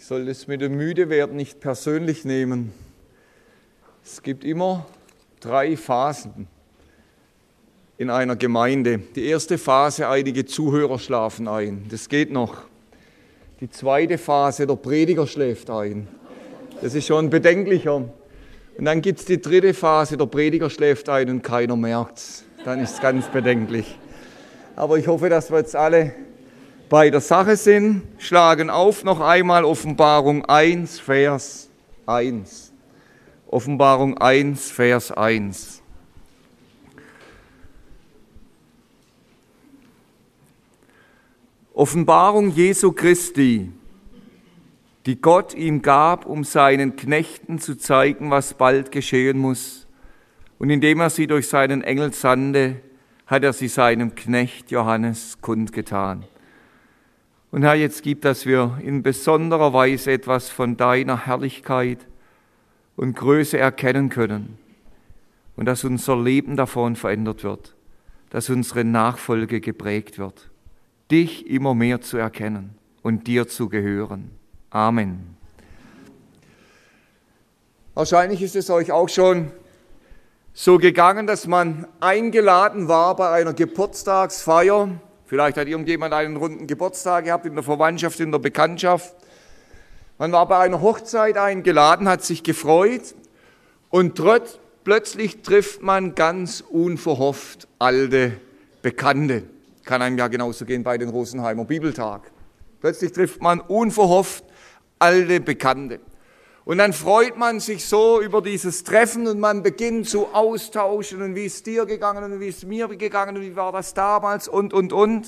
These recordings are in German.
Ich soll das mit dem Müdewerden nicht persönlich nehmen. Es gibt immer 3 Phasen in einer Gemeinde. Die erste Phase, einige Zuhörer schlafen ein. Das geht noch. Die zweite Phase, der Prediger schläft ein. Das ist schon bedenklicher. Und dann gibt es die dritte Phase, der Prediger schläft ein und keiner merkt es. Dann ist es ganz bedenklich. Aber ich hoffe, dass wir jetzt alle bei der Sache sind. Schlagen auf noch einmal Offenbarung 1, Vers 1. Offenbarung 1, Vers 1. Offenbarung Jesu Christi, die Gott ihm gab, um seinen Knechten zu zeigen, was bald geschehen muss. Und indem er sie durch seinen Engel sandte, hat er sie seinem Knecht Johannes kundgetan. Und Herr, jetzt gib, dass wir in besonderer Weise etwas von deiner Herrlichkeit und Größe erkennen können und dass unser Leben davon verändert wird, dass unsere Nachfolge geprägt wird, dich immer mehr zu erkennen und dir zu gehören. Amen. Wahrscheinlich ist es euch auch schon so gegangen, dass man eingeladen war bei einer Geburtstagsfeier. Vielleicht hat irgendjemand einen runden Geburtstag gehabt in der Verwandtschaft, in der Bekanntschaft. Man war bei einer Hochzeit eingeladen, hat sich gefreut und plötzlich trifft man ganz unverhofft alte Bekannte. Kann einem ja genauso gehen bei den Rosenheimer Bibeltag. Plötzlich trifft man unverhofft alte Bekannte. Und dann freut man sich so über dieses Treffen und man beginnt zu austauschen und wie ist dir gegangen und wie ist mir gegangen und wie war das damals und. Und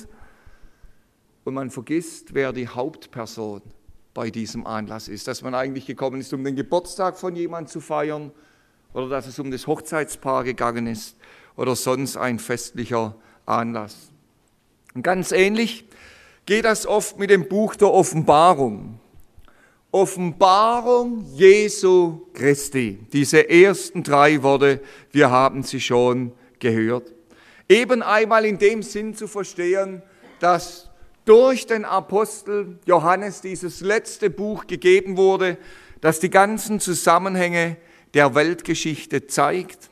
man vergisst, wer die Hauptperson bei diesem Anlass ist. Dass man eigentlich gekommen ist, um den Geburtstag von jemandem zu feiern oder dass es um das Hochzeitspaar gegangen ist oder sonst ein festlicher Anlass. Und ganz ähnlich geht das oft mit dem Buch der Offenbarung. Offenbarung Jesu Christi. Diese ersten 3 Worte, wir haben sie schon gehört. Eben einmal in dem Sinn zu verstehen, dass durch den Apostel Johannes dieses letzte Buch gegeben wurde, das die ganzen Zusammenhänge der Weltgeschichte zeigt.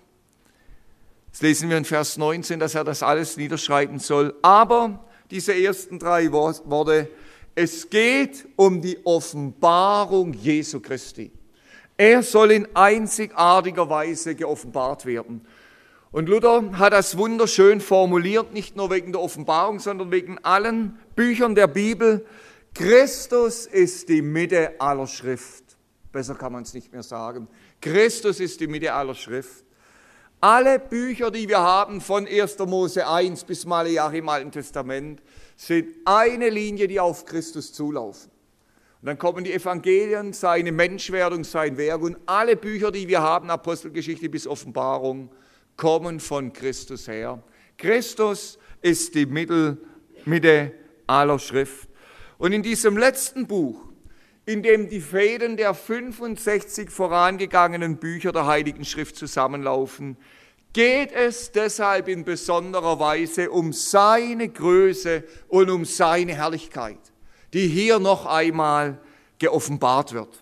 Jetzt lesen wir in Vers 19, dass er das alles niederschreiben soll. Aber diese ersten 3 Worte, es geht um die Offenbarung Jesu Christi. Er soll in einzigartiger Weise geoffenbart werden. Und Luther hat das wunderschön formuliert, nicht nur wegen der Offenbarung, sondern wegen allen Büchern der Bibel. Christus ist die Mitte aller Schrift. Besser kann man es nicht mehr sagen. Christus ist die Mitte aller Schrift. Alle Bücher, die wir haben, von 1. Mose 1 bis Maleachi im Alten Testament, sind eine Linie, die auf Christus zulaufen. Und dann kommen die Evangelien, seine Menschwerdung, sein Werk und alle Bücher, die wir haben, Apostelgeschichte bis Offenbarung, kommen von Christus her. Christus ist die Mitte aller Schrift. Und in diesem letzten Buch, in dem die Fäden der 65 vorangegangenen Bücher der Heiligen Schrift zusammenlaufen, geht es deshalb in besonderer Weise um seine Größe und um seine Herrlichkeit, die hier noch einmal geoffenbart wird.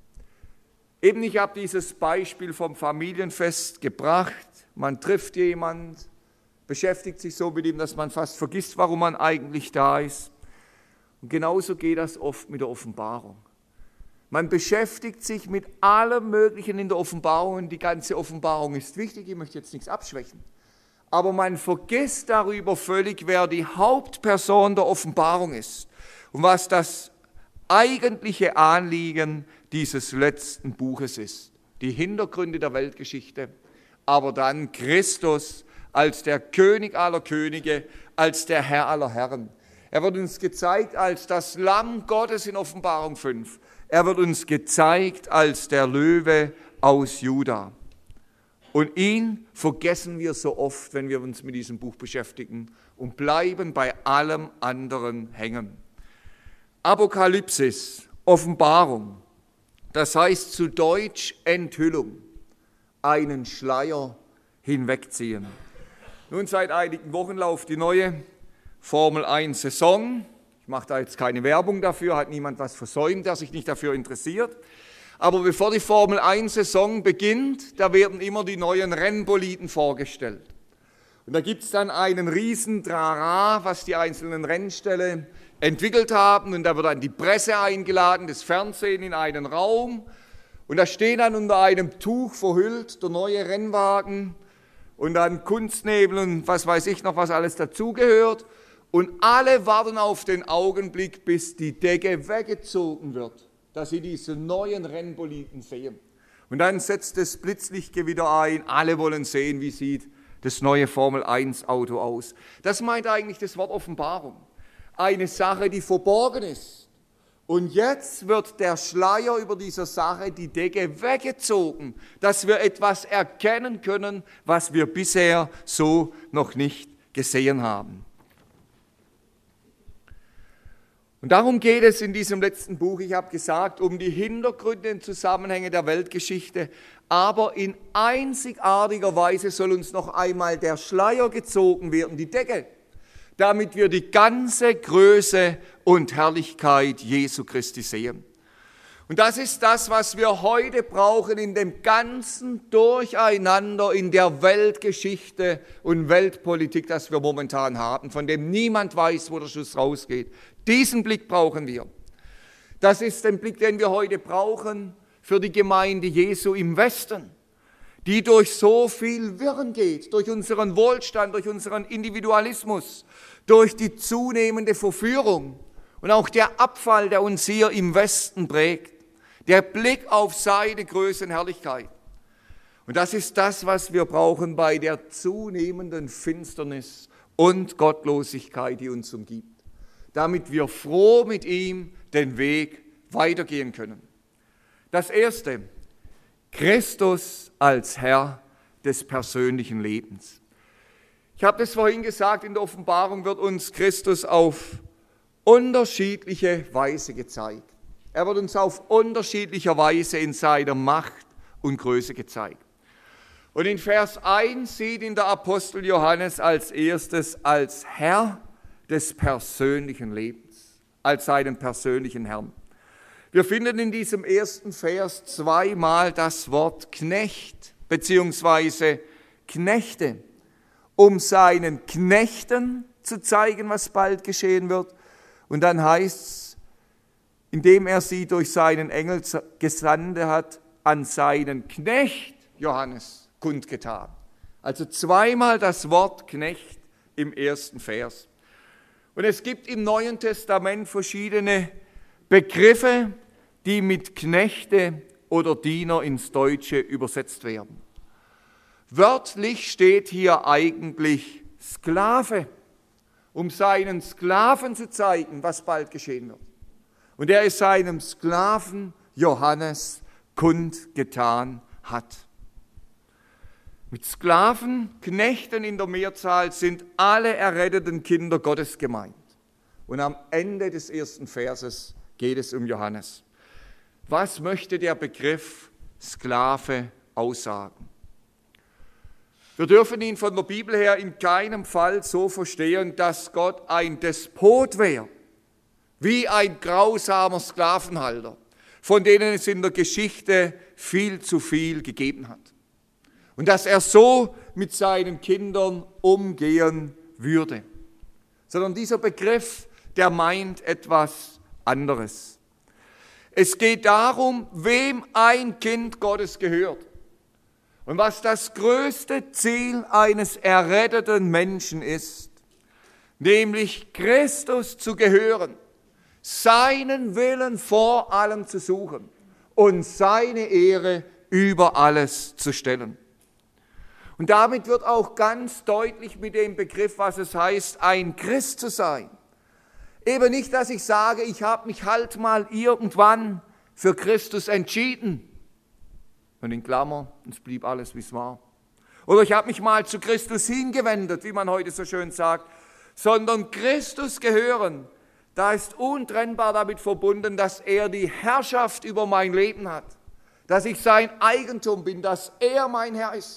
Eben, ich habe dieses Beispiel vom Familienfest gebracht. Man trifft jemanden, beschäftigt sich so mit ihm, dass man fast vergisst, warum man eigentlich da ist. Und genauso geht das oft mit der Offenbarung. Man beschäftigt sich mit allem Möglichen in der Offenbarung und die ganze Offenbarung ist wichtig, ich möchte jetzt nichts abschwächen. Aber man vergisst darüber völlig, wer die Hauptperson der Offenbarung ist und was das eigentliche Anliegen dieses letzten Buches ist. Die Hintergründe der Weltgeschichte, aber dann Christus als der König aller Könige, als der Herr aller Herren. Er wird uns gezeigt als das Lamm Gottes in Offenbarung 5. Er wird uns gezeigt als der Löwe aus Juda. Und ihn vergessen wir so oft, wenn wir uns mit diesem Buch beschäftigen und bleiben bei allem anderen hängen. Apokalypsis, Offenbarung, das heißt zu Deutsch Enthüllung, einen Schleier hinwegziehen. Nun seit einigen Wochen läuft die neue Formel 1 Saison. Ich Ich mache da jetzt keine Werbung dafür, hat niemand was versäumt, der sich nicht dafür interessiert. Aber bevor die Formel-1-Saison beginnt, da werden immer die neuen Rennboliden vorgestellt. Und da gibt es dann einen riesen Trara, was die einzelnen Rennställe entwickelt haben. Und da wird dann die Presse eingeladen, das Fernsehen in einen Raum. Und da steht dann unter einem Tuch verhüllt der neue Rennwagen und dann Kunstnebel und was weiß ich noch, was alles dazugehört. Und alle warten auf den Augenblick, bis die Decke weggezogen wird, dass sie diese neuen Rennboliden sehen. Und dann setzt das Blitzlichtgewitter ein, alle wollen sehen, wie sieht das neue Formel-1-Auto aus. Das meint eigentlich das Wort Offenbarung. Eine Sache, die verborgen ist. Und jetzt wird der Schleier über dieser Sache, die Decke, weggezogen, dass wir etwas erkennen können, was wir bisher so noch nicht gesehen haben. Und darum geht es in diesem letzten Buch, ich habe gesagt, um die Hintergründe und Zusammenhänge der Weltgeschichte, aber in einzigartiger Weise soll uns noch einmal der Schleier gezogen werden, die Decke, damit wir die ganze Größe und Herrlichkeit Jesu Christi sehen. Und das ist das, was wir heute brauchen in dem ganzen Durcheinander in der Weltgeschichte und Weltpolitik, das wir momentan haben, von dem niemand weiß, wo der Schuss rausgeht. Diesen Blick brauchen wir. Das ist der Blick, den wir heute brauchen für die Gemeinde Jesu im Westen, die durch so viel Wirren geht, durch unseren Wohlstand, durch unseren Individualismus, durch die zunehmende Verführung und auch der Abfall, der uns hier im Westen prägt. Der Blick auf seine Größe und Herrlichkeit. Und das ist das, was wir brauchen bei der zunehmenden Finsternis und Gottlosigkeit, die uns umgibt, damit wir froh mit ihm den Weg weitergehen können. Das Erste, Christus als Herr des persönlichen Lebens. Ich habe das vorhin gesagt, in der Offenbarung wird uns Christus auf unterschiedliche Weise gezeigt. Er wird uns auf unterschiedlicher Weise in seiner Macht und Größe gezeigt. Und in Vers 1 sieht ihn der Apostel Johannes als erstes als Herr des persönlichen Lebens, als seinen persönlichen Herrn. Wir finden in diesem ersten Vers zweimal das Wort Knecht bzw. Knechte, um seinen Knechten zu zeigen, was bald geschehen wird. Und dann heißt es, indem er sie durch seinen Engel gesandt hat, an seinen Knecht Johannes kundgetan. Also zweimal das Wort Knecht im ersten Vers. Und es gibt im Neuen Testament verschiedene Begriffe, die mit Knechte oder Diener ins Deutsche übersetzt werden. Wörtlich steht hier eigentlich Sklave, um seinen Sklaven zu zeigen, was bald geschehen wird. Und er es seinem Sklaven Johannes kundgetan hat. Mit Sklaven, Knechten in der Mehrzahl sind alle erretteten Kinder Gottes gemeint. Und am Ende des ersten Verses geht es um Johannes. Was möchte der Begriff Sklave aussagen? Wir dürfen ihn von der Bibel her in keinem Fall so verstehen, dass Gott ein Despot wäre, wie ein grausamer Sklavenhalter, von denen es in der Geschichte viel zu viel gegeben hat. Und dass er so mit seinen Kindern umgehen würde. Sondern dieser Begriff, der meint etwas anderes. Es geht darum, wem ein Kind Gottes gehört. Und was das größte Ziel eines erretteten Menschen ist, nämlich Christus zu gehören, seinen Willen vor allem zu suchen und seine Ehre über alles zu stellen. Und damit wird auch ganz deutlich mit dem Begriff, was es heißt, ein Christ zu sein. Eben nicht, dass ich sage, ich habe mich halt mal irgendwann für Christus entschieden. Und in Klammer, es blieb alles, wie es war. Oder ich habe mich mal zu Christus hingewendet, wie man heute so schön sagt. Sondern Christus gehören, da ist untrennbar damit verbunden, dass er die Herrschaft über mein Leben hat. Dass ich sein Eigentum bin, dass er mein Herr ist.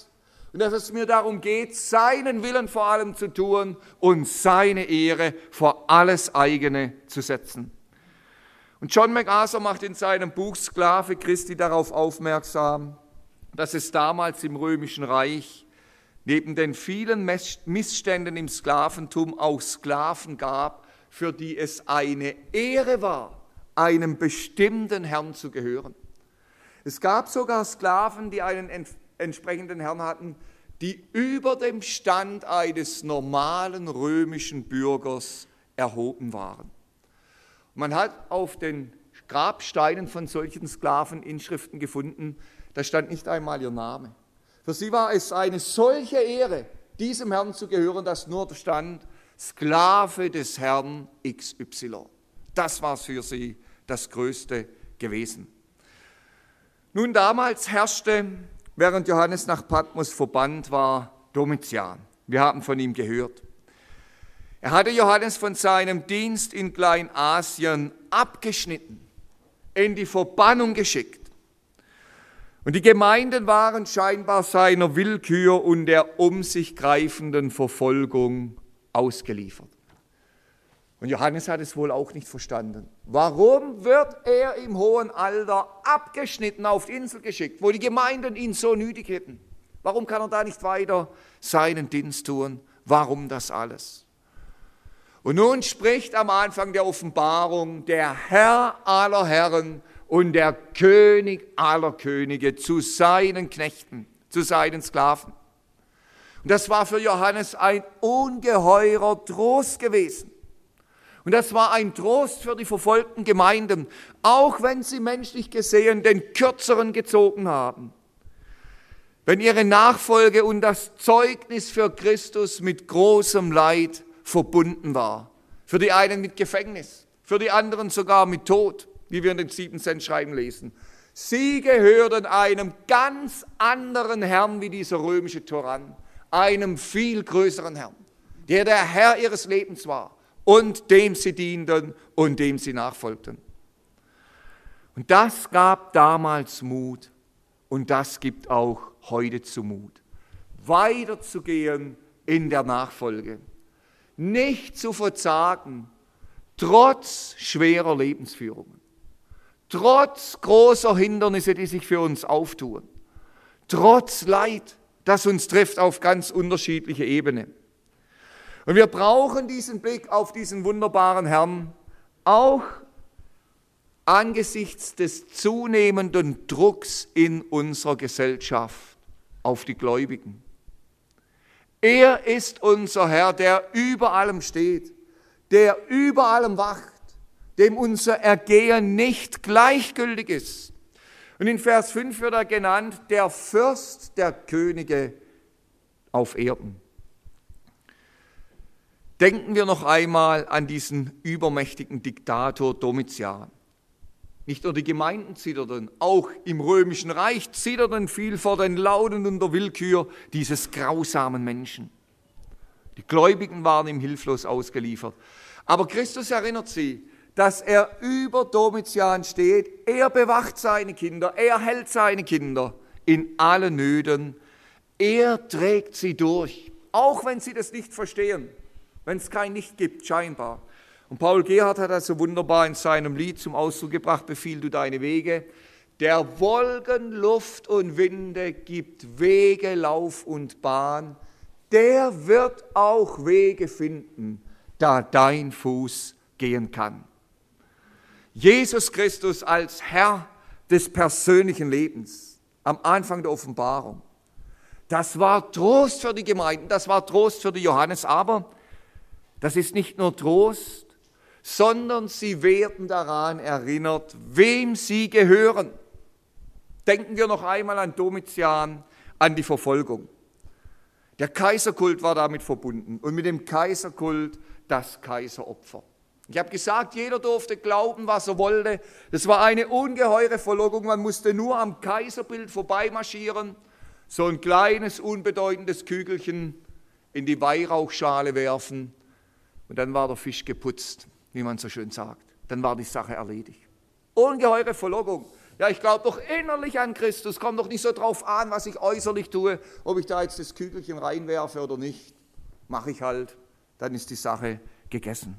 Und dass es mir darum geht, seinen Willen vor allem zu tun und seine Ehre vor alles eigene zu setzen. Und John MacArthur macht in seinem Buch Sklave Christi darauf aufmerksam, dass es damals im Römischen Reich neben den vielen Missständen im Sklaventum auch Sklaven gab, für die es eine Ehre war, einem bestimmten Herrn zu gehören. Es gab sogar Sklaven, die einen entsprechenden Herrn hatten, die über dem Stand eines normalen römischen Bürgers erhoben waren. Man hat auf den Grabsteinen von solchen Sklaven Inschriften gefunden, da stand nicht einmal ihr Name. Für sie war es eine solche Ehre, diesem Herrn zu gehören, dass nur stand, Sklave des Herrn XY. Das war für sie das Größte gewesen. Nun, damals herrschte, während Johannes nach Patmos verbannt war, Domitian. Wir haben von ihm gehört. Er hatte Johannes von seinem Dienst in Kleinasien abgeschnitten, in die Verbannung geschickt. Und die Gemeinden waren scheinbar seiner Willkür und der um sich greifenden Verfolgung ausgeliefert. Und Johannes hat es wohl auch nicht verstanden. Warum wird er im hohen Alter abgeschnitten auf die Insel geschickt, wo die Gemeinden ihn so nötig hätten? Warum kann er da nicht weiter seinen Dienst tun? Warum das alles? Und nun spricht am Anfang der Offenbarung der Herr aller Herren und der König aller Könige zu seinen Knechten, zu seinen Sklaven. Und das war für Johannes ein ungeheurer Trost gewesen. Und das war ein Trost für die verfolgten Gemeinden, auch wenn sie menschlich gesehen den Kürzeren gezogen haben. Wenn ihre Nachfolge und das Zeugnis für Christus mit großem Leid verbunden war. Für die einen mit Gefängnis, für die anderen sogar mit Tod, wie wir in den 7 Sendschreiben lesen. Sie gehörten einem ganz anderen Herrn wie dieser römische Tyrann, einem viel größeren Herrn, der Herr ihres Lebens war und dem sie dienten und dem sie nachfolgten. Und das gab damals Mut und das gibt auch heute zu Mut, weiterzugehen in der Nachfolge, nicht zu verzagen, trotz schwerer Lebensführungen, trotz großer Hindernisse, die sich für uns auftun, trotz Leid, das uns trifft auf ganz unterschiedliche Ebenen. Und wir brauchen diesen Blick auf diesen wunderbaren Herrn auch angesichts des zunehmenden Drucks in unserer Gesellschaft auf die Gläubigen. Er ist unser Herr, der über allem steht, der über allem wacht, dem unser Ergehen nicht gleichgültig ist. Und in Vers 5 wird er genannt, der Fürst der Könige auf Erden. Denken wir noch einmal an diesen übermächtigen Diktator Domitian. Nicht nur die Gemeinden zitterten, auch im Römischen Reich zitterten viel vor den Lauten und der Willkür dieses grausamen Menschen. Die Gläubigen waren ihm hilflos ausgeliefert. Aber Christus erinnert sie, dass er über Domitian steht. Er bewacht seine Kinder, er hält seine Kinder in allen Nöten. Er trägt sie durch, auch wenn sie das nicht verstehen, wenn es kein Licht gibt, scheinbar. Und Paul Gerhard hat das so wunderbar in seinem Lied zum Ausdruck gebracht, befiehl du deine Wege. Der Wolken, Luft und Winde gibt Wege, Lauf und Bahn. Der wird auch Wege finden, da dein Fuß gehen kann. Jesus Christus als Herr des persönlichen Lebens am Anfang der Offenbarung. Das war Trost für die Gemeinden, das war Trost für die Johannes, aber das ist nicht nur Trost, sondern sie werden daran erinnert, wem sie gehören. Denken wir noch einmal an Domitian, an die Verfolgung. Der Kaiserkult war damit verbunden und mit dem Kaiserkult das Kaiseropfer. Ich habe gesagt, jeder durfte glauben, was er wollte. Das war eine ungeheure Verlockung, man musste nur am Kaiserbild vorbeimarschieren, so ein kleines, unbedeutendes Kügelchen in die Weihrauchschale werfen und dann war der Fisch geputzt, wie man so schön sagt. Dann war die Sache erledigt. Ungeheure Verlockung. Ja, ich glaube doch innerlich an Christus, kommt doch nicht so drauf an, was ich äußerlich tue, ob ich da jetzt das Kügelchen reinwerfe oder nicht. Mache ich halt, dann ist die Sache gegessen.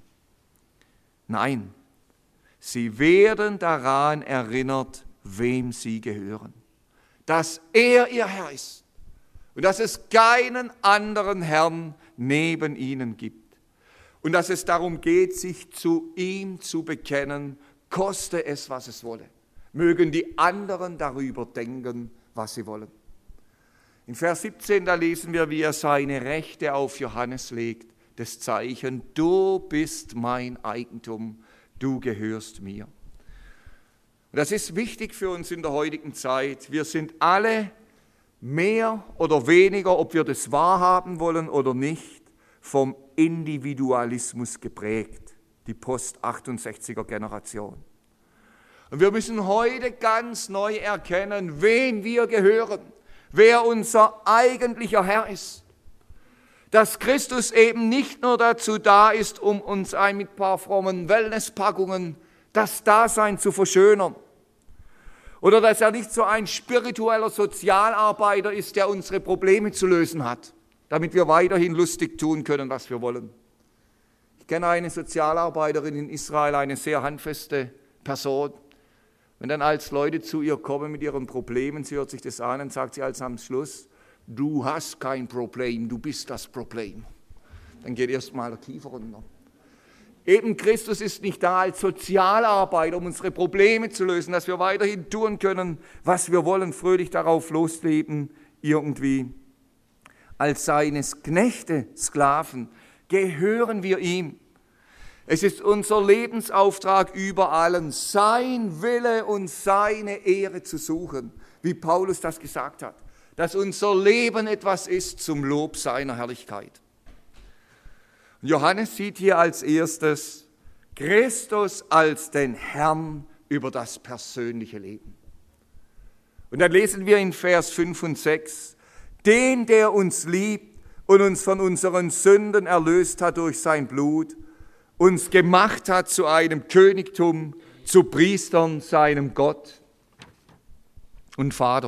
Nein, sie werden daran erinnert, wem sie gehören. Dass er ihr Herr ist und dass es keinen anderen Herrn neben ihnen gibt. Und dass es darum geht, sich zu ihm zu bekennen, koste es, was es wolle. Mögen die anderen darüber denken, was sie wollen. In Vers 17, da lesen wir, wie er seine Rechte auf Johannes legt, das Zeichen, du bist mein Eigentum, du gehörst mir. Und das ist wichtig für uns in der heutigen Zeit. Wir sind alle mehr oder weniger, ob wir das wahrhaben wollen oder nicht, vom Individualismus geprägt, die Post-68er Generation. Und wir müssen heute ganz neu erkennen, wen wir gehören, wer unser eigentlicher Herr ist. Dass Christus eben nicht nur dazu da ist, um uns mit ein paar frommen Wellnesspackungen das Dasein zu verschönern. Oder dass er nicht so ein spiritueller Sozialarbeiter ist, der unsere Probleme zu lösen hat, damit wir weiterhin lustig tun können, was wir wollen. Ich kenne eine Sozialarbeiterin in Israel, eine sehr handfeste Person. Wenn dann als Leute zu ihr kommen mit ihren Problemen, sie hört sich das an und sagt sie als am Schluss, du hast kein Problem, du bist das Problem. Dann geht erstmal der Kiefer runter. Eben Christus ist nicht da als Sozialarbeiter, um unsere Probleme zu lösen, dass wir weiterhin tun können, was wir wollen, fröhlich darauf losleben, irgendwie. Als seines Knechte, Sklaven, gehören wir ihm. Es ist unser Lebensauftrag über allen, sein Wille und seine Ehre zu suchen, wie Paulus das gesagt hat, dass unser Leben etwas ist zum Lob seiner Herrlichkeit. Und Johannes sieht hier als erstes Christus als den Herrn über das persönliche Leben. Und dann lesen wir in Vers 5 und 6, den, der uns liebt und uns von unseren Sünden erlöst hat durch sein Blut, uns gemacht hat zu einem Königtum, zu Priestern seinem Gott und Vater.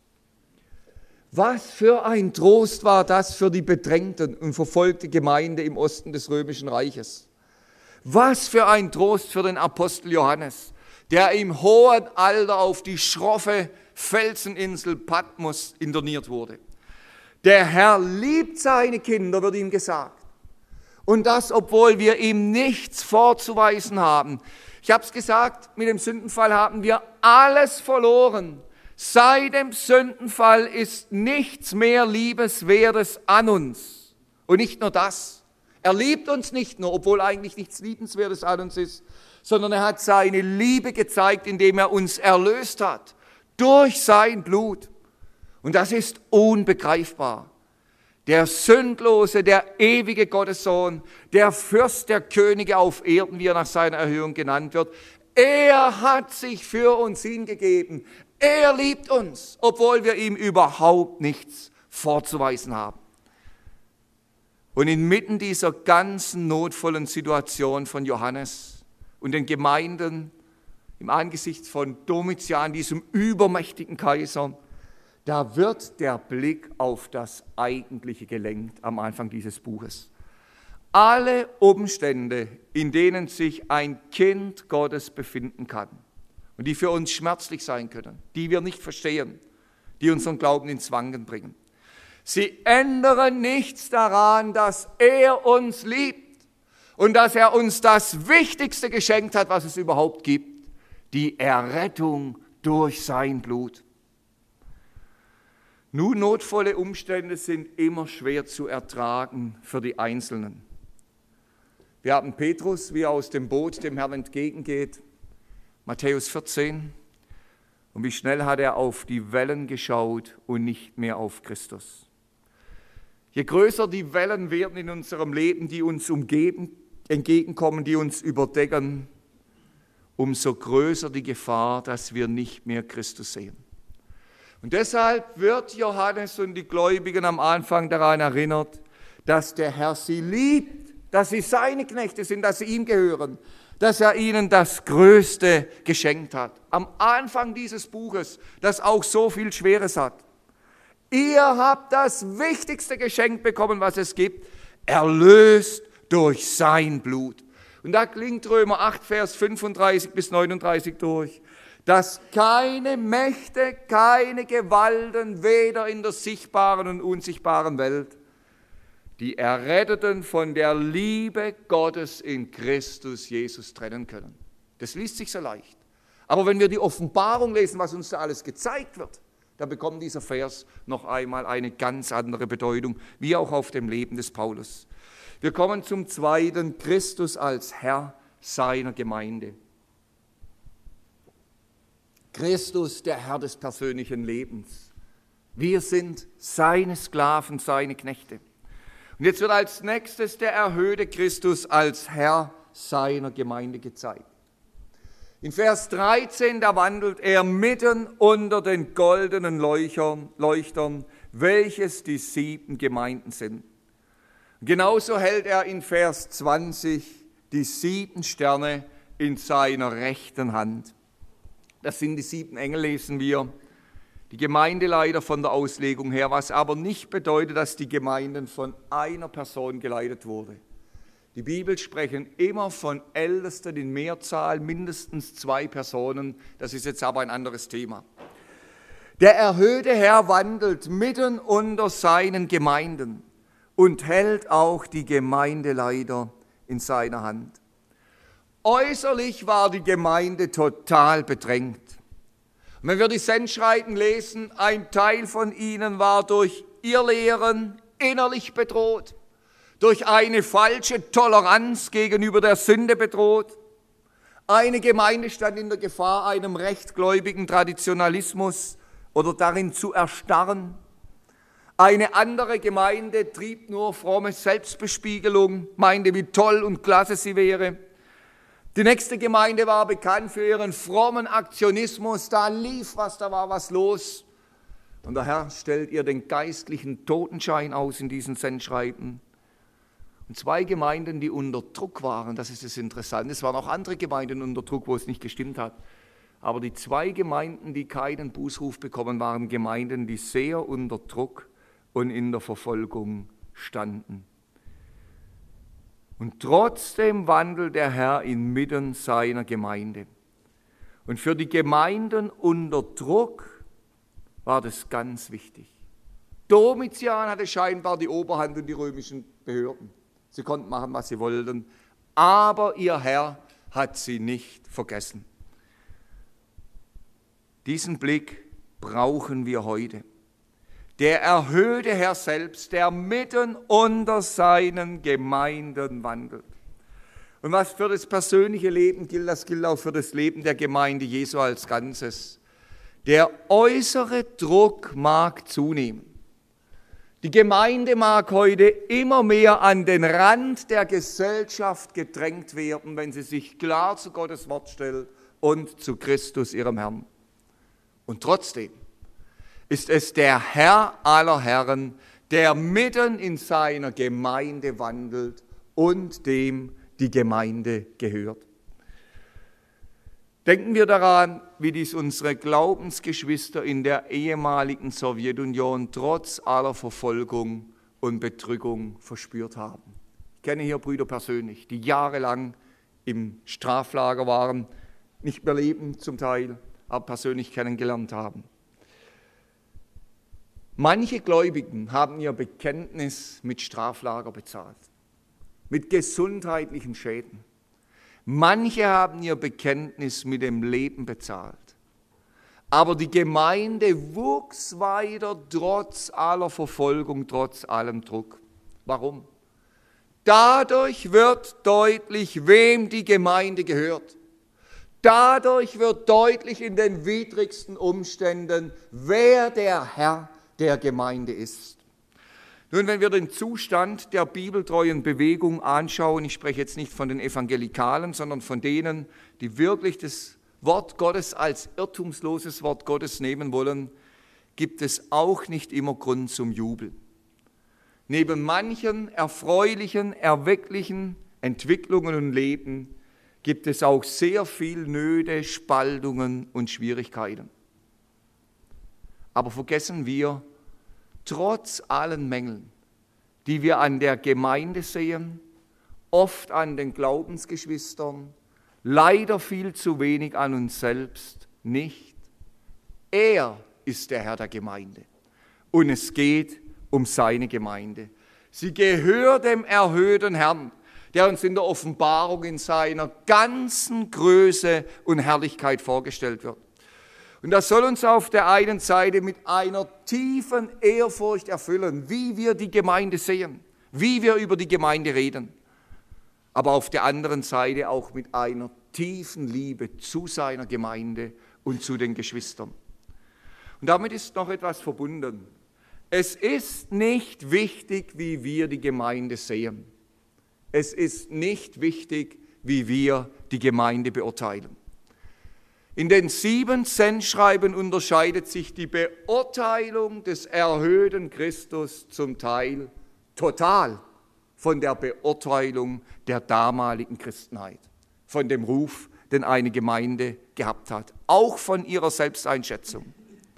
Was für ein Trost war das für die bedrängten und verfolgte Gemeinde im Osten des Römischen Reiches. Was für ein Trost für den Apostel Johannes, der im hohen Alter auf die schroffe Felseninsel Patmos interniert wurde. Der Herr liebt seine Kinder, wird ihm gesagt. Und das, obwohl wir ihm nichts vorzuweisen haben. Ich habe es gesagt, mit dem Sündenfall haben wir alles verloren. Seit dem Sündenfall ist nichts mehr Liebeswertes an uns. Und nicht nur das. Er liebt uns nicht nur, obwohl eigentlich nichts Liebenswertes an uns ist, sondern er hat seine Liebe gezeigt, indem er uns erlöst hat. Durch sein Blut. Und das ist unbegreifbar. Der sündlose, der ewige Gottessohn, der Fürst der Könige auf Erden, wie er nach seiner Erhöhung genannt wird, er hat sich für uns hingegeben. Er liebt uns, obwohl wir ihm überhaupt nichts vorzuweisen haben. Und inmitten dieser ganzen notvollen Situation von Johannes und den Gemeinden im Angesicht von Domitian, diesem übermächtigen Kaiser, da wird der Blick auf das Eigentliche gelenkt am Anfang dieses Buches. Alle Umstände, in denen sich ein Kind Gottes befinden kann und die für uns schmerzlich sein können, die wir nicht verstehen, die unseren Glauben ins Wanken bringen. Sie ändern nichts daran, dass er uns liebt und dass er uns das Wichtigste geschenkt hat, was es überhaupt gibt, die Errettung durch sein Blut. Nun, notvolle Umstände sind immer schwer zu ertragen für die Einzelnen. Wir haben Petrus, wie er aus dem Boot dem Herrn entgegengeht, Matthäus 14. Und wie schnell hat er auf die Wellen geschaut und nicht mehr auf Christus. Je größer die Wellen werden in unserem Leben, die uns umgeben, entgegenkommen, die uns überdecken, umso größer die Gefahr, dass wir nicht mehr Christus sehen. Und deshalb wird Johannes und die Gläubigen am Anfang daran erinnert, dass der Herr sie liebt, dass sie seine Knechte sind, dass sie ihm gehören, dass er ihnen das Größte geschenkt hat. Am Anfang dieses Buches, das auch so viel Schweres hat. Ihr habt das wichtigste Geschenk bekommen, was es gibt, erlöst durch sein Blut. Und da klingt Römer 8, Vers 35 bis 39 durch, dass keine Mächte, keine Gewalten, weder in der sichtbaren und unsichtbaren Welt, die Erretteten von der Liebe Gottes in Christus Jesus trennen können. Das liest sich so leicht. Aber wenn wir die Offenbarung lesen, was uns da alles gezeigt wird, dann bekommt dieser Vers noch einmal eine ganz andere Bedeutung, wie auch auf dem Leben des Paulus. Wir kommen zum zweiten, Christus als Herr seiner Gemeinde. Christus, der Herr des persönlichen Lebens. Wir sind seine Sklaven, seine Knechte. Und jetzt wird als nächstes der erhöhte Christus als Herr seiner Gemeinde gezeigt. In Vers 13, da wandelt er mitten unter den goldenen Leuchtern, welches die 7 Gemeinden sind. Genauso hält er in Vers 20 die 7 Sterne in seiner rechten Hand. Das sind die 7 Engel, lesen wir. Die Gemeindeleiter von der Auslegung her, was aber nicht bedeutet, dass die Gemeinden von einer Person geleitet wurde. Die Bibel sprechen immer von Ältesten in Mehrzahl, mindestens 2 Personen. Das ist jetzt aber ein anderes Thema. Der erhöhte Herr wandelt mitten unter seinen Gemeinden und hält auch die Gemeindeleiter in seiner Hand. Äußerlich war die Gemeinde total bedrängt. Und wenn wir die Sendschreiben lesen, ein Teil von ihnen war durch Irrlehren innerlich bedroht, durch eine falsche Toleranz gegenüber der Sünde bedroht. Eine Gemeinde stand in der Gefahr, einem rechtgläubigen Traditionalismus oder darin zu erstarren. Eine andere Gemeinde trieb nur fromme Selbstbespiegelung, meinte, wie toll und klasse sie wäre. Die nächste Gemeinde war bekannt für ihren frommen Aktionismus, da lief was, da war was los. Und der Herr stellt ihr den geistlichen Totenschein aus in diesen Sendschreiben. Und 2 Gemeinden, die unter Druck waren, das ist das Interessante. Es waren auch andere Gemeinden unter Druck, wo es nicht gestimmt hat. Aber die 2 Gemeinden, die keinen Bußruf bekommen, waren Gemeinden, die sehr unter Druck und in der Verfolgung standen. Und trotzdem wandelt der Herr inmitten seiner Gemeinde. Und für die Gemeinden unter Druck war das ganz wichtig. Domitian hatte scheinbar die Oberhand und die römischen Behörden. Sie konnten machen, was sie wollten, aber ihr Herr hat sie nicht vergessen. Diesen Blick brauchen wir heute. Der erhöhte Herr selbst, der mitten unter seinen Gemeinden wandelt. Und was für das persönliche Leben gilt, das gilt auch für das Leben der Gemeinde Jesu als Ganzes. Der äußere Druck mag zunehmen. Die Gemeinde mag heute immer mehr an den Rand der Gesellschaft gedrängt werden, wenn sie sich klar zu Gottes Wort stellt und zu Christus, ihrem Herrn. Und trotzdem ist es der Herr aller Herren, der mitten in seiner Gemeinde wandelt und dem die Gemeinde gehört. Denken wir daran, wie dies unsere Glaubensgeschwister in der ehemaligen Sowjetunion trotz aller Verfolgung und Bedrückung verspürt haben. Ich kenne hier Brüder persönlich, die jahrelang im Straflager waren, nicht mehr leben zum Teil, aber persönlich kennengelernt haben. Manche Gläubigen haben ihr Bekenntnis mit Straflager bezahlt, mit gesundheitlichen Schäden. Manche haben ihr Bekenntnis mit dem Leben bezahlt. Aber die Gemeinde wuchs weiter trotz aller Verfolgung, trotz allem Druck. Warum? Dadurch wird deutlich, wem die Gemeinde gehört. Dadurch wird deutlich in den widrigsten Umständen, wer der Herr der Gemeinde ist. Nun, wenn wir den Zustand der bibeltreuen Bewegung anschauen, ich spreche jetzt nicht von den Evangelikalen, sondern von denen, die wirklich das Wort Gottes als irrtumsloses Wort Gottes nehmen wollen, gibt es auch nicht immer Grund zum Jubel. Neben manchen erfreulichen, erwecklichen Entwicklungen und Leben gibt es auch sehr viel Nöte, Spaltungen und Schwierigkeiten. Aber vergessen wir, trotz allen Mängeln, die wir an der Gemeinde sehen, oft an den Glaubensgeschwistern, leider viel zu wenig an uns selbst, nicht. Er ist der Herr der Gemeinde und es geht um seine Gemeinde. Sie gehört dem erhöhten Herrn, der uns in der Offenbarung in seiner ganzen Größe und Herrlichkeit vorgestellt wird. Und das soll uns auf der einen Seite mit einer tiefen Ehrfurcht erfüllen, wie wir die Gemeinde sehen, wie wir über die Gemeinde reden, aber auf der anderen Seite auch mit einer tiefen Liebe zu seiner Gemeinde und zu den Geschwistern. Und damit ist noch etwas verbunden. Es ist nicht wichtig, wie wir die Gemeinde sehen. Es ist nicht wichtig, wie wir die Gemeinde beurteilen. In den 7 Sendschreiben unterscheidet sich die Beurteilung des erhöhten Christus zum Teil total von der Beurteilung der damaligen Christenheit, von dem Ruf, den eine Gemeinde gehabt hat, auch von ihrer Selbsteinschätzung.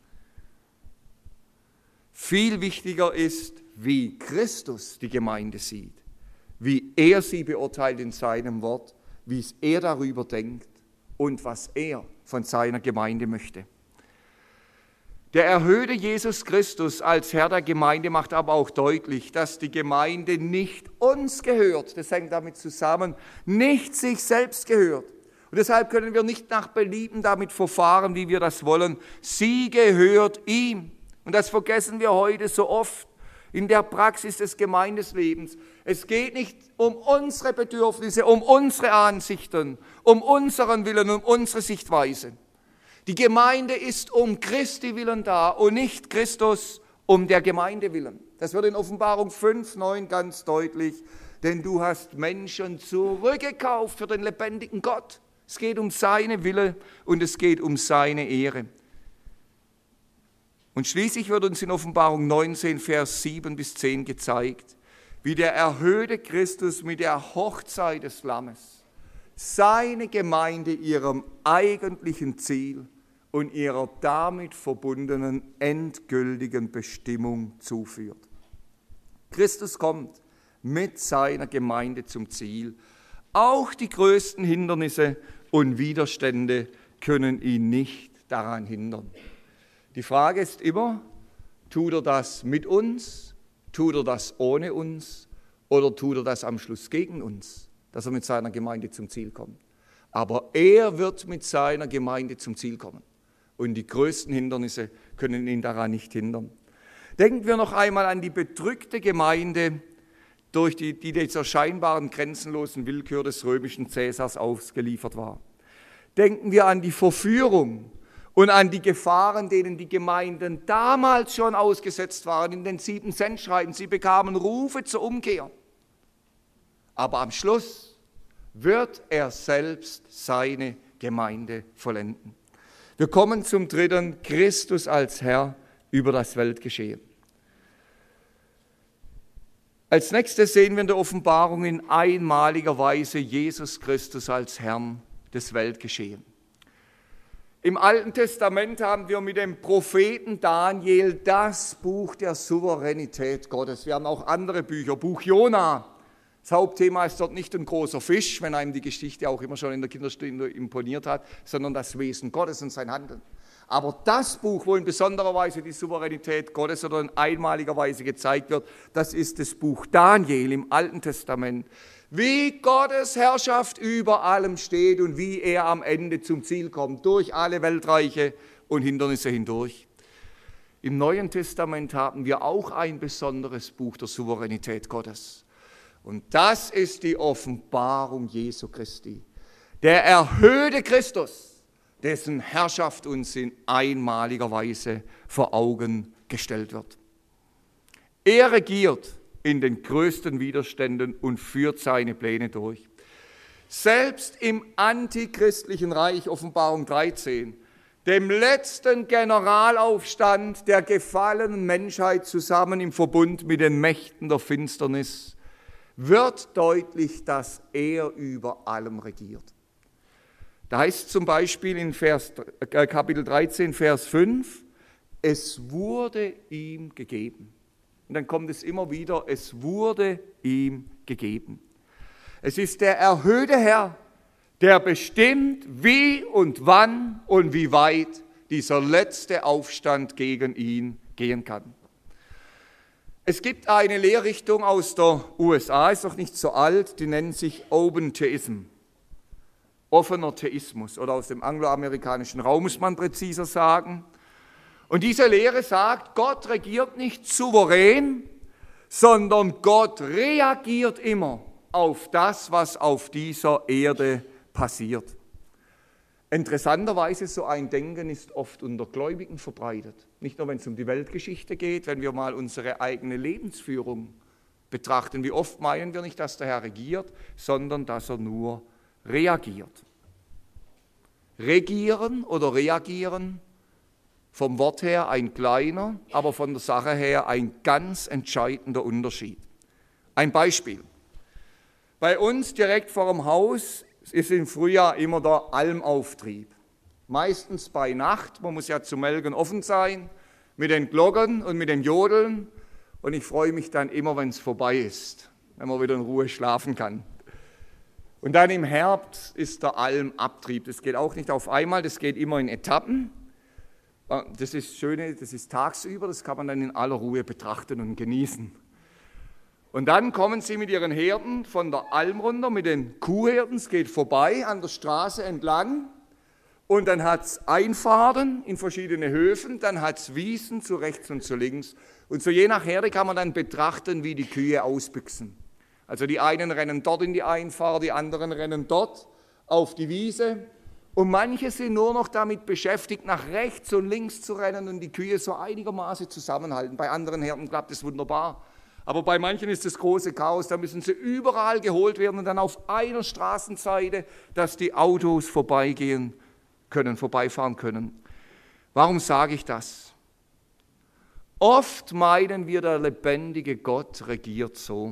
Viel wichtiger ist, wie Christus die Gemeinde sieht, wie er sie beurteilt in seinem Wort, wie er darüber denkt und was er von seiner Gemeinde möchte. Der erhöhte Jesus Christus als Herr der Gemeinde macht aber auch deutlich, dass die Gemeinde nicht uns gehört, das hängt damit zusammen, nicht sich selbst gehört. Und deshalb können wir nicht nach Belieben damit verfahren, wie wir das wollen. Sie gehört ihm. Und das vergessen wir heute so oft in der Praxis des Gemeindeslebens. Es geht nicht um unsere Bedürfnisse, um unsere Ansichten, um unseren Willen, um unsere Sichtweise. Die Gemeinde ist um Christi willen da und nicht Christus um der Gemeinde willen. Das wird in Offenbarung 5,9 ganz deutlich. Denn du hast Menschen zurückgekauft für den lebendigen Gott. Es geht um seine Wille und es geht um seine Ehre. Und schließlich wird uns in Offenbarung 19, Vers 7 bis 10 gezeigt, wie der erhöhte Christus mit der Hochzeit des Lammes seine Gemeinde ihrem eigentlichen Ziel und ihrer damit verbundenen endgültigen Bestimmung zuführt. Christus kommt mit seiner Gemeinde zum Ziel. Auch die größten Hindernisse und Widerstände können ihn nicht daran hindern. Die Frage ist immer, tut er das mit uns, tut er das ohne uns oder tut er das am Schluss gegen uns, dass er mit seiner Gemeinde zum Ziel kommt. Aber er wird mit seiner Gemeinde zum Ziel kommen und die größten Hindernisse können ihn daran nicht hindern. Denken wir noch einmal an die bedrückte Gemeinde, durch die dieser scheinbaren grenzenlosen Willkür des römischen Cäsars ausgeliefert war. Denken wir an die Verführung und an die Gefahren, denen die Gemeinden damals schon ausgesetzt waren in den 7 Sendschreiben. Sie bekamen Rufe zur Umkehr. Aber am Schluss wird er selbst seine Gemeinde vollenden. Wir kommen zum 3. Christus als Herr über das Weltgeschehen. Als nächstes sehen wir in der Offenbarung in einmaliger Weise Jesus Christus als Herrn des Weltgeschehens. Im Alten Testament haben wir mit dem Propheten Daniel das Buch der Souveränität Gottes. Wir haben auch andere Bücher, Buch Jona. Das Hauptthema ist dort nicht ein großer Fisch, wenn einem die Geschichte auch immer schon in der Kinderstunde imponiert hat, sondern das Wesen Gottes und sein Handeln. Aber das Buch, wo in besonderer Weise die Souveränität Gottes oder in einmaliger Weise gezeigt wird, das ist das Buch Daniel im Alten Testament. Wie Gottes Herrschaft über allem steht und wie er am Ende zum Ziel kommt, durch alle Weltreiche und Hindernisse hindurch. Im Neuen Testament haben wir auch ein besonderes Buch der Souveränität Gottes. Und das ist die Offenbarung Jesu Christi. Der erhöhte Christus, dessen Herrschaft uns in einmaliger Weise vor Augen gestellt wird. Er regiert in den größten Widerständen und führt seine Pläne durch. Selbst im antichristlichen Reich, Offenbarung 13, dem letzten Generalaufstand der gefallenen Menschheit zusammen im Verbund mit den Mächten der Finsternis, wird deutlich, dass er über allem regiert. Da heißt es zum Beispiel in Kapitel 13, Vers 5, es wurde ihm gegeben. Und dann kommt es immer wieder, es wurde ihm gegeben. Es ist der erhöhte Herr, der bestimmt, wie und wann und wie weit dieser letzte Aufstand gegen ihn gehen kann. Es gibt eine Lehrrichtung aus der USA, ist noch nicht so alt, die nennt sich Open Theism, offener Theismus, oder aus dem angloamerikanischen Raum muss man präziser sagen. Und diese Lehre sagt, Gott regiert nicht souverän, sondern Gott reagiert immer auf das, was auf dieser Erde passiert. Interessanterweise, so ein Denken ist oft unter Gläubigen verbreitet. Nicht nur, wenn es um die Weltgeschichte geht, wenn wir mal unsere eigene Lebensführung betrachten. Wie oft meinen wir nicht, dass der Herr regiert, sondern dass er nur reagiert. Regieren oder reagieren, vom Wort her ein kleiner, aber von der Sache her ein ganz entscheidender Unterschied. Ein Beispiel. Bei uns direkt vor dem Haus ist im Frühjahr immer der Almauftrieb. Meistens bei Nacht, man muss ja zum Melken offen sein, mit den Glocken und mit dem Jodeln. Und ich freue mich dann immer, wenn es vorbei ist, wenn man wieder in Ruhe schlafen kann. Und dann im Herbst ist der Almabtrieb. Das geht auch nicht auf einmal, das geht immer in Etappen. Das ist Schöne, das ist tagsüber, das kann man dann in aller Ruhe betrachten und genießen. Und dann kommen sie mit ihren Herden von der Alm runter, mit den Kuhherden, es geht vorbei an der Straße entlang. Und dann hat es Einfahrten in verschiedene Höfen, dann hat es Wiesen zu rechts und zu links. Und so je nach Herde kann man dann betrachten, wie die Kühe ausbüchsen. Also die einen rennen dort in die Einfahrt, die anderen rennen dort auf die Wiese. Und manche sind nur noch damit beschäftigt, nach rechts und links zu rennen und die Kühe so einigermaßen zusammenhalten. Bei anderen Herden klappt es wunderbar. Aber bei manchen ist das große Chaos, da müssen sie überall geholt werden und dann auf einer Straßenseite, dass die Autos vorbeifahren können. Warum sage ich das? Oft meinen wir, der lebendige Gott regiert so.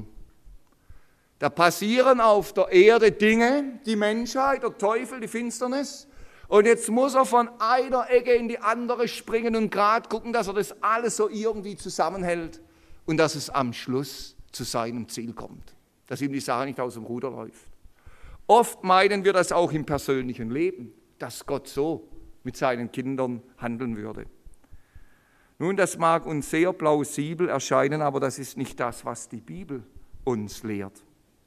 Da passieren auf der Erde Dinge, die Menschheit, der Teufel, die Finsternis. Und jetzt muss er von einer Ecke in die andere springen und gerade gucken, dass er das alles so irgendwie zusammenhält und dass es am Schluss zu seinem Ziel kommt. Dass ihm die Sache nicht aus dem Ruder läuft. Oft meinen wir das auch im persönlichen Leben, dass Gott so mit seinen Kindern handeln würde. Nun, das mag uns sehr plausibel erscheinen, aber das ist nicht das, was die Bibel uns lehrt.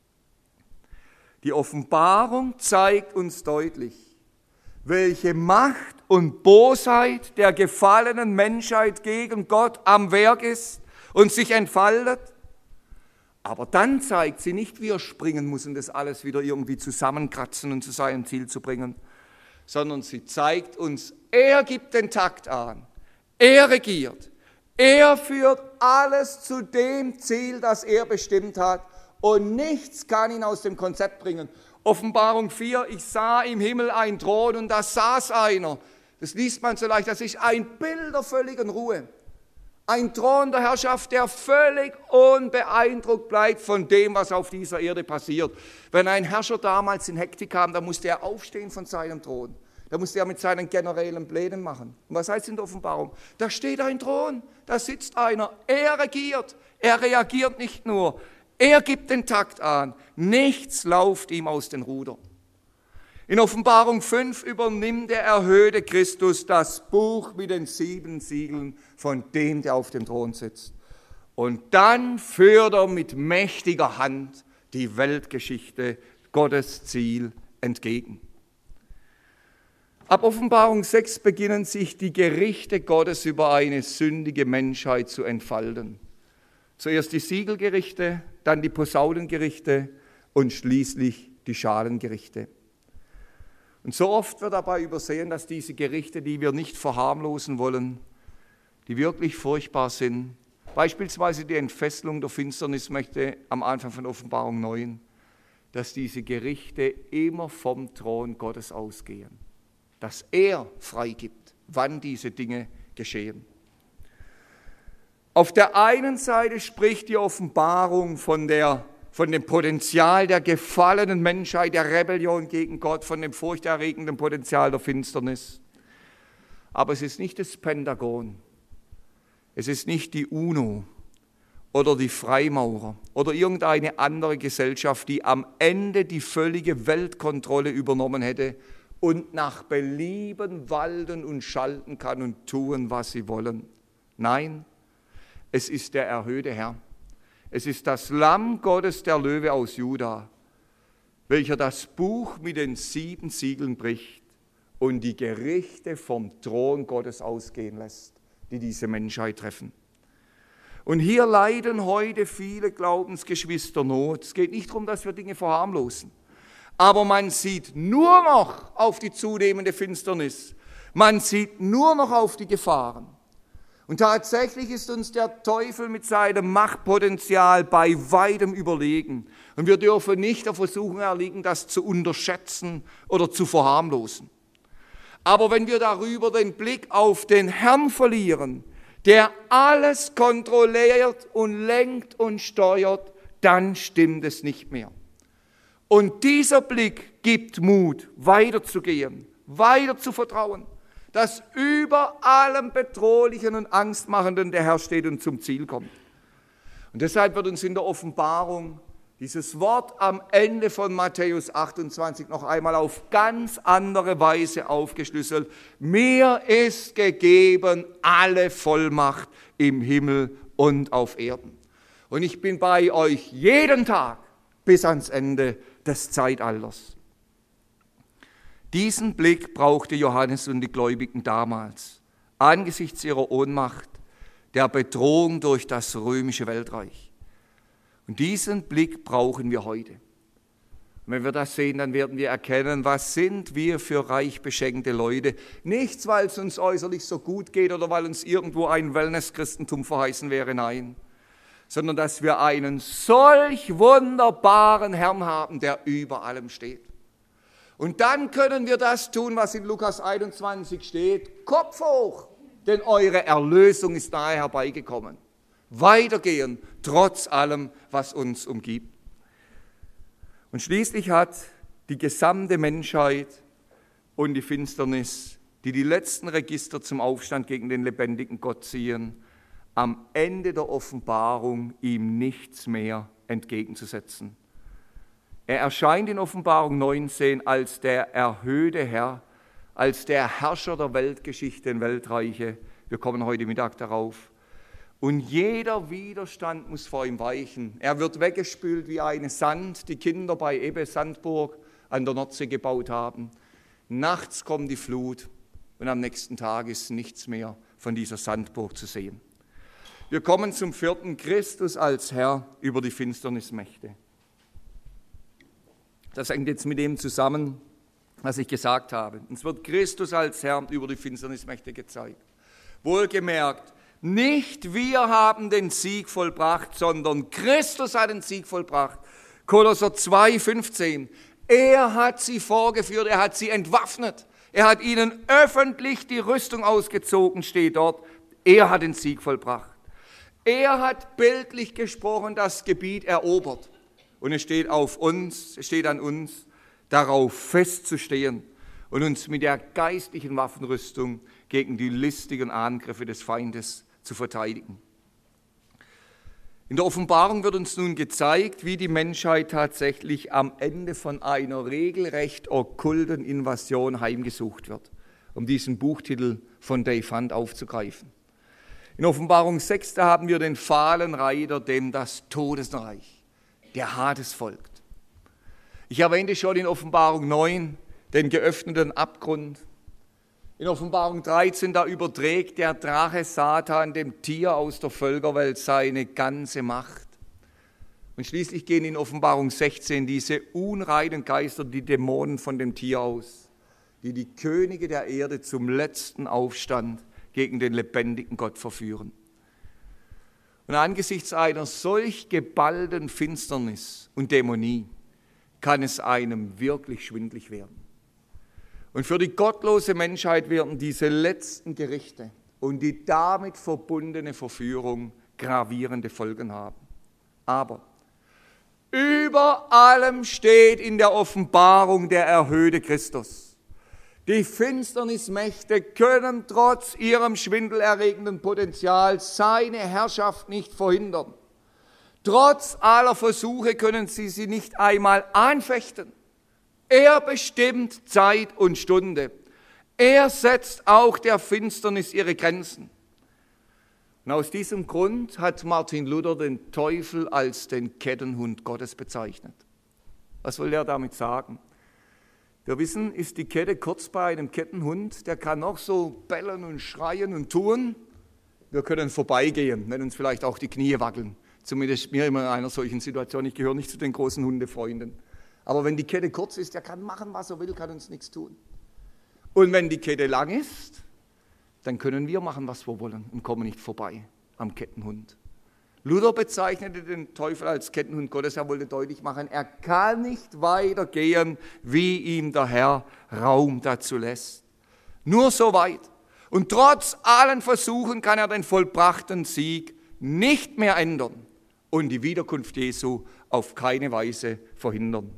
Die Offenbarung zeigt uns deutlich, welche Macht und Bosheit der gefallenen Menschheit gegen Gott am Werk ist und sich entfaltet. Aber dann zeigt sie nicht, wie er springen muss und das alles wieder irgendwie zusammenkratzen und zu seinem Ziel zu bringen, sondern sie zeigt uns, er gibt den Takt an, er regiert, er führt alles zu dem Ziel, das er bestimmt hat. Und nichts kann ihn aus dem Konzept bringen. Offenbarung 4, ich sah im Himmel einen Thron und da saß einer. Das liest man so leicht, das ist ein Bild der völligen Ruhe. Ein Thron der Herrschaft, der völlig unbeeindruckt bleibt von dem, was auf dieser Erde passiert. Wenn ein Herrscher damals in Hektik kam, dann musste er aufstehen von seinem Thron. Da musste er mit seinen generellen Plänen machen. Und was heißt in der Offenbarung? Da steht ein Thron, da sitzt einer, er regiert, er reagiert nicht nur. Er gibt den Takt an, nichts läuft ihm aus den Rudern. In Offenbarung 5 übernimmt der erhöhte Christus das Buch mit den 7 Siegeln von dem, der auf dem Thron sitzt. Und dann führt er mit mächtiger Hand die Weltgeschichte, Gottes Ziel entgegen. Ab Offenbarung 6 beginnen sich die Gerichte Gottes über eine sündige Menschheit zu entfalten. Zuerst die Siegelgerichte, dann die Posaunengerichte und schließlich die Schalengerichte. Und so oft wird dabei übersehen, dass diese Gerichte, die wir nicht verharmlosen wollen, die wirklich furchtbar sind, beispielsweise die Entfesselung der Finsternis möchte am Anfang von Offenbarung 9, dass diese Gerichte immer vom Thron Gottes ausgehen, dass er freigibt, wann diese Dinge geschehen. Auf der einen Seite spricht die Offenbarung von der von dem Potenzial der gefallenen Menschheit, der Rebellion gegen Gott, von dem furchterregenden Potenzial der Finsternis. Aber es ist nicht das Pentagon, es ist nicht die UNO oder die Freimaurer oder irgendeine andere Gesellschaft, die am Ende die völlige Weltkontrolle übernommen hätte und nach Belieben walten und schalten kann und tun, was sie wollen. Nein, es ist der erhöhte Herr. Es ist das Lamm Gottes, der Löwe aus Juda, welcher das Buch mit den 7 Siegeln bricht und die Gerichte vom Thron Gottes ausgehen lässt, die diese Menschheit treffen. Und hier leiden heute viele Glaubensgeschwister Not. Es geht nicht darum, dass wir Dinge verharmlosen. Aber man sieht nur noch auf die zunehmende Finsternis. Man sieht nur noch auf die Gefahren. Und tatsächlich ist uns der Teufel mit seinem Machtpotenzial bei weitem überlegen. Und wir dürfen nicht der Versuchung erliegen, das zu unterschätzen oder zu verharmlosen. Aber wenn wir darüber den Blick auf den Herrn verlieren, der alles kontrolliert und lenkt und steuert, dann stimmt es nicht mehr. Und dieser Blick gibt Mut, weiterzugehen, weiter zu vertrauen, dass über allem Bedrohlichen und Angstmachenden der Herr steht und zum Ziel kommt. Und deshalb wird uns in der Offenbarung dieses Wort am Ende von Matthäus 28 noch einmal auf ganz andere Weise aufgeschlüsselt. Mir ist gegeben alle Vollmacht im Himmel und auf Erden. Und ich bin bei euch jeden Tag bis ans Ende des Zeitalters. Diesen Blick brauchte Johannes und die Gläubigen damals, angesichts ihrer Ohnmacht, der Bedrohung durch das römische Weltreich. Und diesen Blick brauchen wir heute. Und wenn wir das sehen, dann werden wir erkennen, was sind wir für reich beschenkte Leute. Nichts, weil es uns äußerlich so gut geht oder weil uns irgendwo ein Wellness-Christentum verheißen wäre, nein. Sondern dass wir einen solch wunderbaren Herrn haben, der über allem steht. Und dann können wir das tun, was in Lukas 21 steht, Kopf hoch, denn eure Erlösung ist nahe herbeigekommen. Weitergehen, trotz allem, was uns umgibt. Und schließlich hat die gesamte Menschheit und die Finsternis, die die letzten Register zum Aufstand gegen den lebendigen Gott ziehen, am Ende der Offenbarung ihm nichts mehr entgegenzusetzen. Er erscheint in Offenbarung 19 als der erhöhte Herr, als der Herrscher der Weltgeschichte und Weltreiche. Wir kommen heute Mittag darauf. Und jeder Widerstand muss vor ihm weichen. Er wird weggespült wie eine Sand, die Kinder bei Ebbe Sandburg an der Nordsee gebaut haben. Nachts kommt die Flut und am nächsten Tag ist nichts mehr von dieser Sandburg zu sehen. Wir kommen zum 4. Christus als Herr über die Finsternismächte. Das hängt jetzt mit dem zusammen, was ich gesagt habe. Uns wird Christus als Herr über die Finsternismächte gezeigt. Wohlgemerkt, nicht wir haben den Sieg vollbracht, sondern Christus hat den Sieg vollbracht. Kolosser 2,15. Er hat sie vorgeführt, er hat sie entwaffnet. Er hat ihnen öffentlich die Rüstung ausgezogen, steht dort. Er hat den Sieg vollbracht. Er hat bildlich gesprochen das Gebiet erobert. Und es steht auf uns, es steht an uns, darauf festzustehen und uns mit der geistlichen Waffenrüstung gegen die listigen Angriffe des Feindes zu verteidigen. In der Offenbarung wird uns nun gezeigt, wie die Menschheit tatsächlich am Ende von einer regelrecht okkulten Invasion heimgesucht wird, um diesen Buchtitel von Dave Hunt aufzugreifen. In Offenbarung 6, da haben wir den fahlen Reiter, dem das Todesreich, der Hades folgt. Ich erwähnte schon in Offenbarung 9 den geöffneten Abgrund. In Offenbarung 13, da überträgt der Drache Satan dem Tier aus der Völkerwelt seine ganze Macht. Und schließlich gehen in Offenbarung 16 diese unreinen Geister, die Dämonen von dem Tier aus, die die Könige der Erde zum letzten Aufstand gegen den lebendigen Gott verführen. Und angesichts einer solch geballten Finsternis und Dämonie kann es einem wirklich schwindlig werden. Und für die gottlose Menschheit werden diese letzten Gerichte und die damit verbundene Verführung gravierende Folgen haben. Aber Über allem steht in der Offenbarung der erhöhte Christus. Die Finsternismächte können trotz ihrem schwindelerregenden Potenzial seine Herrschaft nicht verhindern. Trotz aller Versuche können sie nicht einmal anfechten. Er bestimmt Zeit und Stunde. Er setzt auch der Finsternis ihre Grenzen. Und aus diesem Grund hat Martin Luther den Teufel als den Kettenhund Gottes bezeichnet. Was will er damit sagen? Wir wissen, ist die Kette kurz bei einem Kettenhund, der kann noch so bellen und schreien und tun. Wir können vorbeigehen, wenn uns vielleicht auch die Knie wackeln. Zumindest mir immer in einer solchen Situation. Ich gehöre nicht zu den großen Hundefreunden. Aber wenn die Kette kurz ist, der kann machen, was er will, kann uns nichts tun. Und wenn die Kette lang ist, dann können wir machen, was wir wollen und kommen nicht vorbei am Kettenhund. Luther bezeichnete den Teufel als Kettenhund Gottes. Er wollte deutlich machen, er kann nicht weitergehen, wie ihm der Herr Raum dazu lässt. Nur so weit. Und trotz allen Versuchen kann er den vollbrachten Sieg nicht mehr ändern und die Wiederkunft Jesu auf keine Weise verhindern.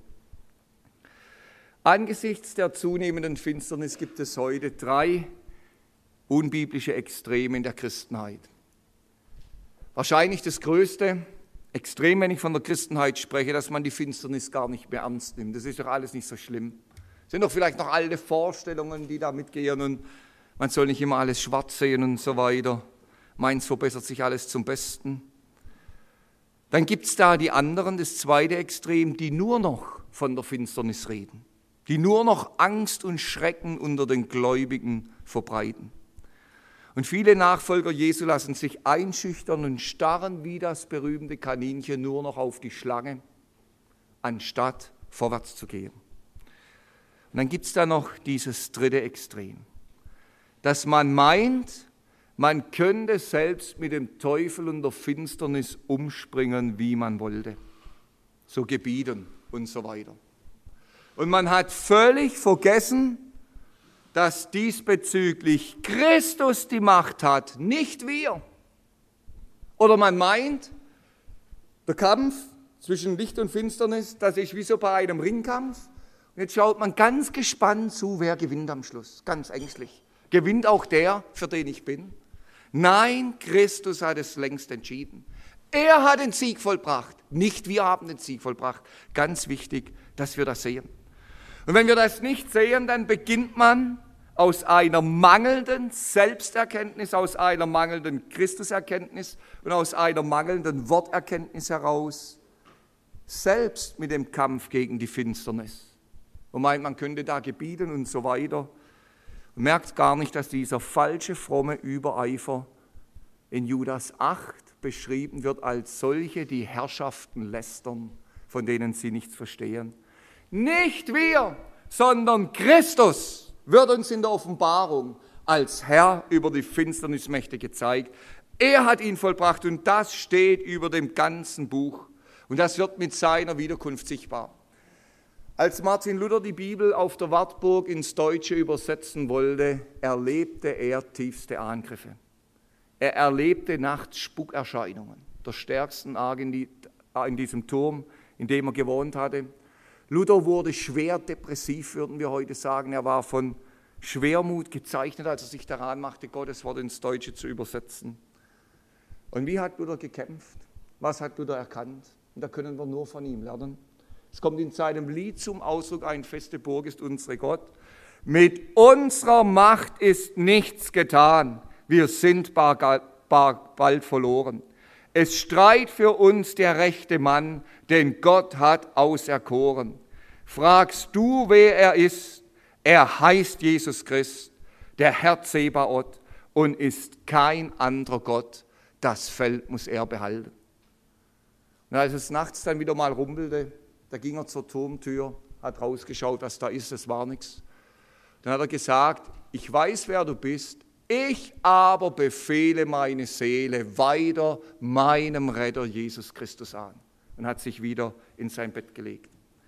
Angesichts der zunehmenden Finsternis gibt es heute 3 unbiblische Extreme in der Christenheit. Wahrscheinlich das größte Extrem, wenn ich von der Christenheit spreche, dass man die Finsternis gar nicht mehr ernst nimmt. Das ist doch alles nicht so schlimm. Es sind doch vielleicht noch alte Vorstellungen, die da mitgehen und man soll nicht immer alles schwarz sehen und so weiter. Meins verbessert sich alles zum Besten. Dann gibt es da die anderen, das zweite Extrem, die nur noch von der Finsternis reden, die nur noch Angst und Schrecken unter den Gläubigen verbreiten. Und viele Nachfolger Jesu lassen sich einschüchtern und starren wie das berühmte Kaninchen nur noch auf die Schlange, anstatt vorwärts zu gehen. Und dann gibt es da noch dieses dritte Extrem, dass man meint, man könnte selbst mit dem Teufel und der Finsternis umspringen, wie man wollte, so gebieten und so weiter. Und man hat völlig vergessen, dass diesbezüglich Christus die Macht hat, nicht wir. Oder man meint, der Kampf zwischen Licht und Finsternis, das ist wie so bei einem Ringkampf. Und jetzt schaut man ganz gespannt zu, wer gewinnt am Schluss, ganz ängstlich. Gewinnt auch der, für den ich bin? Nein, Christus hat es längst entschieden. Er hat den Sieg vollbracht, nicht wir haben den Sieg vollbracht. Ganz wichtig, dass wir das sehen. Und wenn wir das nicht sehen, dann beginnt man aus einer mangelnden Selbsterkenntnis, aus einer mangelnden Christuserkenntnis und aus einer mangelnden Worterkenntnis heraus selbst mit dem Kampf gegen die Finsternis. Und meint, man könnte da gebieten und so weiter. Und merkt gar nicht, dass dieser falsche, fromme Übereifer in Judas 8 beschrieben wird als solche, die Herrschaften lästern, von denen sie nichts verstehen. Nicht wir, sondern Christus wird uns in der Offenbarung als Herr über die Finsternismächte gezeigt. Er hat ihn vollbracht und das steht über dem ganzen Buch. Und das wird mit seiner Wiederkunft sichtbar. Als Martin Luther die Bibel auf der Wartburg ins Deutsche übersetzen wollte, erlebte er tiefste Angriffe. Er erlebte nachts Spukerscheinungen, der stärksten arg in diesem Turm, in dem er gewohnt hatte. Luther wurde schwer depressiv, würden wir heute sagen. Er war von Schwermut gezeichnet, als er sich daran machte, Gottes Wort ins Deutsche zu übersetzen. Und wie hat Luther gekämpft? Was hat Luther erkannt? Und da können wir nur von ihm lernen. Es kommt in seinem Lied zum Ausdruck, eine feste Burg ist unsere Gott. Mit unserer Macht ist nichts getan, wir sind bald verloren. Es streit für uns der rechte Mann, den Gott hat auserkoren. Fragst du, wer er ist? Er heißt Jesus Christ, der Herr Zebaoth und ist kein anderer Gott. Das Feld muss er behalten. Und als es nachts dann wieder mal rumpelte, da ging er zur Turmtür, hat rausgeschaut, was da ist, es war nichts. Dann hat er gesagt, ich weiß, wer du bist, ich aber befehle meine Seele weiter meinem Retter Jesus Christus an. Und hat sich wieder in sein Bett gelegt.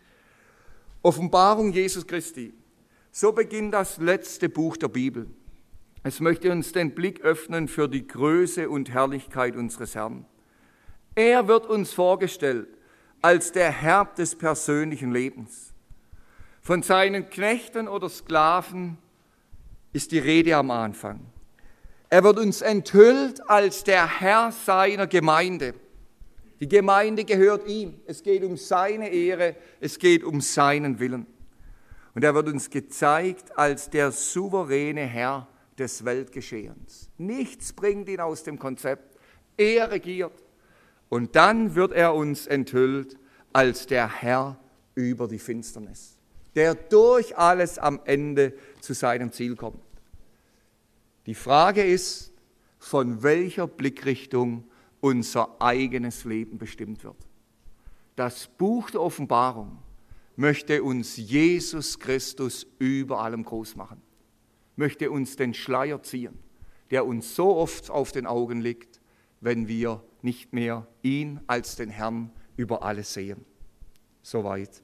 Offenbarung Jesus Christi. So beginnt das letzte Buch der Bibel. Es möchte uns den Blick öffnen für die Größe und Herrlichkeit unseres Herrn. Er wird uns vorgestellt als der Herr des persönlichen Lebens. Von seinen Knechten oder Sklaven ist die Rede am Anfang. Er wird uns enthüllt als der Herr seiner Gemeinde. Die Gemeinde gehört ihm. Es geht um seine Ehre, es geht um seinen Willen. Und er wird uns gezeigt als der souveräne Herr des Weltgeschehens. Nichts bringt ihn aus dem Konzept. Er regiert. Und dann wird er uns enthüllt als der Herr über die Finsternis, der durch alles am Ende zu seinem Ziel kommt. Die Frage ist, von welcher Blickrichtung unser eigenes Leben bestimmt wird. Das Buch der Offenbarung möchte uns Jesus Christus über allem groß machen, möchte uns den Schleier ziehen, der uns so oft auf den Augen liegt, wenn wir nicht mehr ihn als den Herrn über alles sehen. Soweit.